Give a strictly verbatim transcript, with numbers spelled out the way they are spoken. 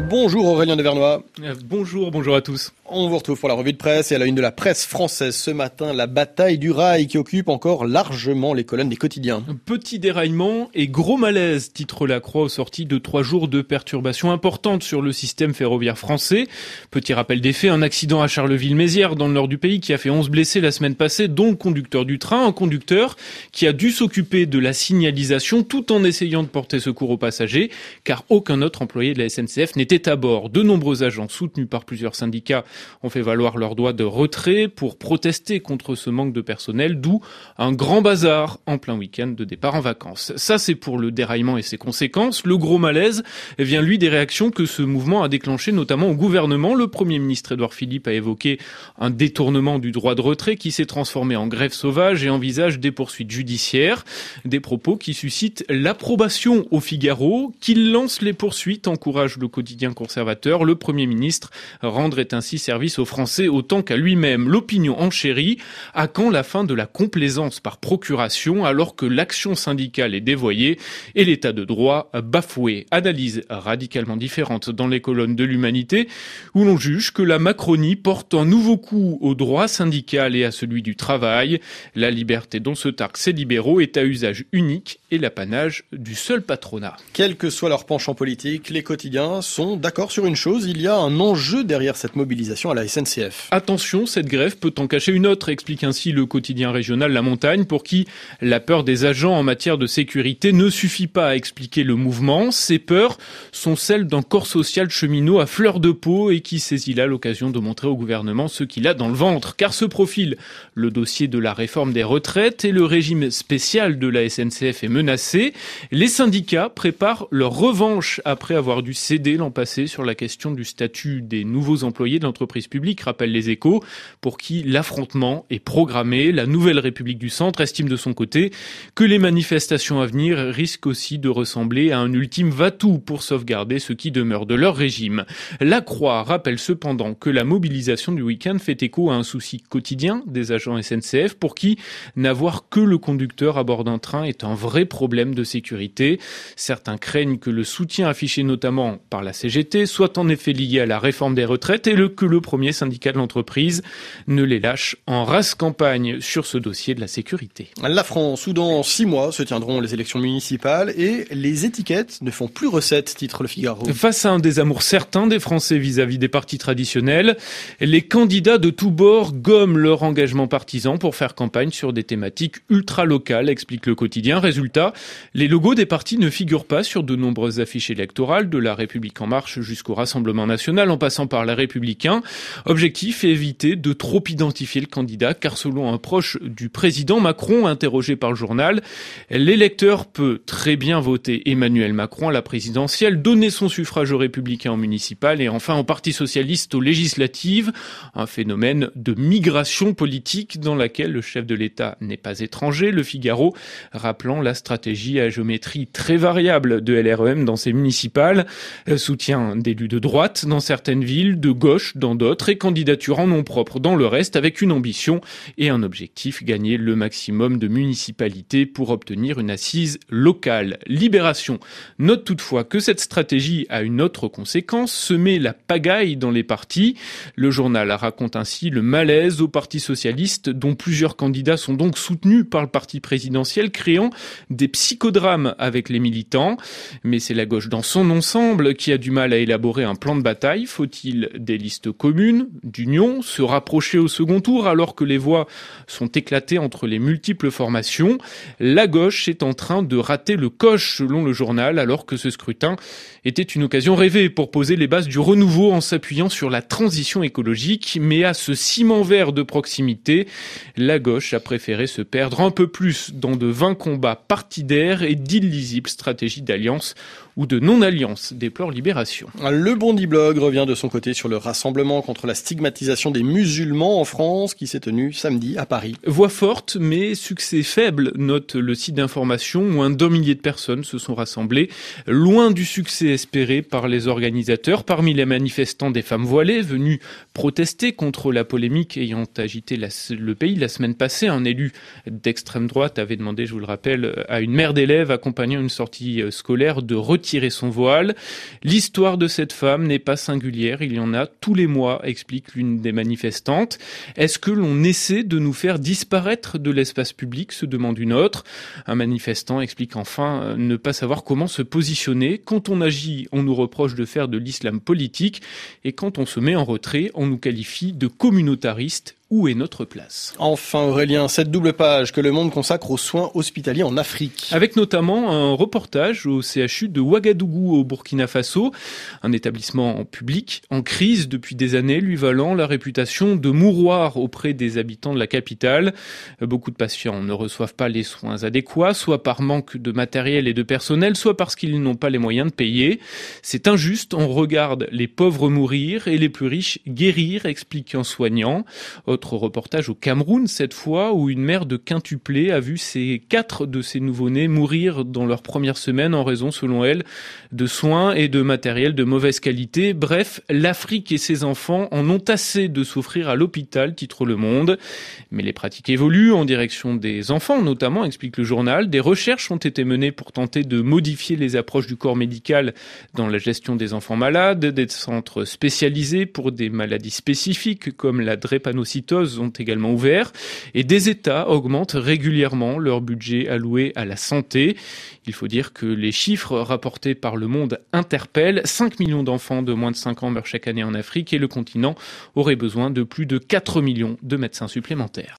Bonjour Aurélien Devernois. Euh, bonjour, bonjour à tous. On vous retrouve pour la revue de presse et à la une de la presse française ce matin, la bataille du rail qui occupe encore largement les colonnes des quotidiens. Petit déraillement et gros malaise, titre La Croix au sorti de trois jours de perturbations importantes sur le système ferroviaire français. Petit rappel des faits, un accident à Charleville-Mézières dans le nord du pays qui a fait onze blessés la semaine passée, dont le conducteur du train, un conducteur qui a dû s'occuper de la signalisation tout en essayant de porter secours aux passagers, car aucun autre employé de la S N C F n'était à bord. De nombreux agents soutenus par plusieurs syndicats ont fait valoir leur droit de retrait pour protester contre ce manque de personnel, d'où un grand bazar en plein week-end de départ en vacances. Ça, c'est pour le déraillement et ses conséquences. Le gros malaise vient, lui, des réactions que ce mouvement a déclenchées, notamment au gouvernement. Le Premier ministre Édouard Philippe a évoqué un détournement du droit de retrait qui s'est transformé en grève sauvage et envisage des poursuites judiciaires. Des propos qui suscitent l'approbation au Figaro. Qu'il lance les poursuites, encourage le quotidien conservateur. Le Premier ministre rendrait ainsi service aux Français autant qu'à lui-même. L'opinion enchérit. À quand la fin de la complaisance par procuration alors que l'action syndicale est dévoyée et l'état de droit bafoué? Analyse radicalement différente dans les colonnes de l'Humanité où l'on juge que la Macronie porte un nouveau coup au droit syndical et à celui du travail. La liberté dont se targuent ces libéraux est à usage unique et l'apanage du seul patronat. Quel que soit leur penchant politique, les quotidiens sont d'accord sur une chose, il y a un enjeu derrière cette mobilisation à la S N C F. Attention, cette grève peut en cacher une autre, explique ainsi le quotidien régional La Montagne, pour qui la peur des agents en matière de sécurité ne suffit pas à expliquer le mouvement. Ces peurs sont celles d'un corps social cheminot à fleur de peau et qui saisit là l'occasion de montrer au gouvernement ce qu'il a dans le ventre. Car se profile le dossier de la réforme des retraites et le régime spécial de la S N C F est menacé. Les syndicats préparent leur revanche après avoir dû céder l'an passé sur la question du statut des nouveaux employés de l'entreprise publique, rappellent les Échos, pour qui l'affrontement est programmé. La Nouvelle République du Centre estime de son côté que les manifestations à venir risquent aussi de ressembler à un ultime va-tout pour sauvegarder ce qui demeure de leur régime. La Croix rappelle cependant que la mobilisation du week-end fait écho à un souci quotidien des agents S N C F pour qui n'avoir que le conducteur à bord d'un train est un vrai problème de sécurité. Certains craignent que le soutien affiché notamment par la C G T soit en effet lié à la réforme des retraites et le, que le premier syndicat de l'entreprise ne les lâche en race campagne sur ce dossier de la sécurité. La France, où dans six mois se tiendront les élections municipales et les étiquettes ne font plus recette, titre Le Figaro. Face à un désamour certain des Français vis-à-vis des partis traditionnels, les candidats de tous bords gomment leur engagement partisan pour faire campagne sur des thématiques ultra-locales, explique le quotidien. Résultat, les logos des partis ne figurent pas sur de nombreuses affiches électorales, de La République En Marche jusqu'au Rassemblement National, en passant par Les Républicains. Objectif, éviter de trop identifier le candidat, car selon un proche du président Macron, interrogé par le journal, l'électeur peut très bien voter Emmanuel Macron à la présidentielle, donner son suffrage aux Républicains en municipal et enfin au Parti socialiste aux législatives. Un phénomène de migration politique dans laquelle le chef de l'État n'est pas étranger. Le Figaro rappelant la stratégie à géométrie très variable de L R E M dans ses municipales. Soutien d'élus de droite dans certaines villes, de gauche dans d'autres et candidature en nom propre dans le reste avec une ambition et un objectif, gagner le maximum de municipalités pour obtenir une assise locale. Libération note toutefois que cette stratégie a une autre conséquence, semer la pagaille dans les partis. Le journal raconte ainsi le malaise au Parti socialiste dont plusieurs candidats sont donc soutenus par le parti présidentiel, créant des psychodrames avec les militants. Mais c'est la gauche dans son ensemble qui a du mal à élaborer un plan de bataille. Faut-il des listes communes, d'union, se rapprocher au second tour alors que les voix sont éclatées entre les multiples formations? La gauche est en train de rater le coche selon le journal alors que ce scrutin était une occasion rêvée pour poser les bases du renouveau en s'appuyant sur la transition écologique. Mais à ce ciment vert de proximité, la gauche a préféré se perdre un peu plus dans de vains combats partidaires et d'illisibles stratégies d'alliance ou de non-alliance, déplore Libération. Le Bondi Blog revient de son côté sur le rassemblement contre la stigmatisation des musulmans en France qui s'est tenu samedi à Paris. Voix forte mais succès faible, note le site d'information. Moins d'un millier de personnes se sont rassemblées, loin du succès espéré par les organisateurs. Parmi les manifestants, des femmes voilées venues protester contre la polémique ayant agité la, le pays la semaine passée. Un élu d'extrême droite avait demandé, je vous le rappelle, à une mère d'élèves accompagnant une sortie scolaire de retirer retirer son voile. L'histoire de cette femme n'est pas singulière, il y en a tous les mois, explique l'une des manifestantes. Est-ce que l'on essaie de nous faire disparaître de l'espace public, se demande une autre. Un manifestant explique enfin ne pas savoir comment se positionner. Quand on agit, on nous reproche de faire de l'islam politique et quand on se met en retrait, on nous qualifie de communautaristes. Où est notre place ? Enfin Aurélien, cette double page que Le Monde consacre aux soins hospitaliers en Afrique. Avec notamment un reportage au C H U de Ouagadougou au Burkina Faso, un établissement public en crise depuis des années, lui valant la réputation de mouroir auprès des habitants de la capitale. Beaucoup de patients ne reçoivent pas les soins adéquats, soit par manque de matériel et de personnel, soit parce qu'ils n'ont pas les moyens de payer. C'est injuste, on regarde les pauvres mourir et les plus riches guérir, explique un soignant. Autre reportage au Cameroun, cette fois, où une mère de quintuplé a vu ses quatre de ses nouveau-nés mourir dans leur première semaine en raison, selon elle, de soins et de matériel de mauvaise qualité. Bref, l'Afrique et ses enfants en ont assez de souffrir à l'hôpital, titre Le Monde. Mais les pratiques évoluent en direction des enfants, notamment, explique le journal. Des recherches ont été menées pour tenter de modifier les approches du corps médical dans la gestion des enfants malades. Des centres spécialisés pour des maladies spécifiques, comme la drépanocytose, ont également ouvert et des États augmentent régulièrement leur budget alloué à la santé. Il faut dire que les chiffres rapportés par Le Monde interpellent. cinq millions d'enfants de moins de cinq ans meurent chaque année en Afrique et le continent aurait besoin de plus de quatre millions de médecins supplémentaires.